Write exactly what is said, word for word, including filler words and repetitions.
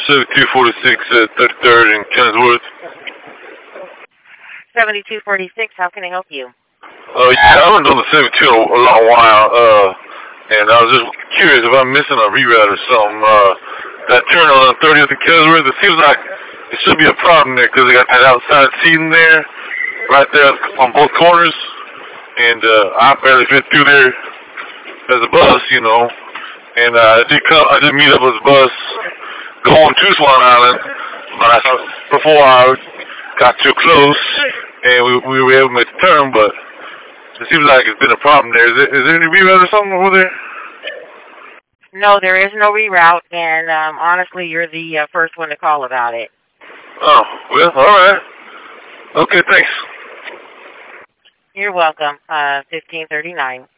seventy-two forty-six at thirty-third and Kennisworth. seventy-two forty-six, how can I help you? Uh, yeah, I haven't done the seventy-two in a, a long while, uh, and I was just curious if I'm missing a reroute or something. Uh, that turn on thirtieth and Kennisworth, it seems like it should be a problem there because they got that outside seating there, right there on both corners, and uh, I barely fit through there as a bus, you know. And uh, I did come, I did meet up with a bus going to Swan Island, but I thought before I got too close, and we, we were able to make the turn, but it seems like it's been a problem there. Is there, is there any reroute or something over there? No, there is no reroute, and um, honestly, you're the uh, first one to call about it. Oh, well, all right. Okay, thanks. You're welcome. Uh, fifteen thirty-nine.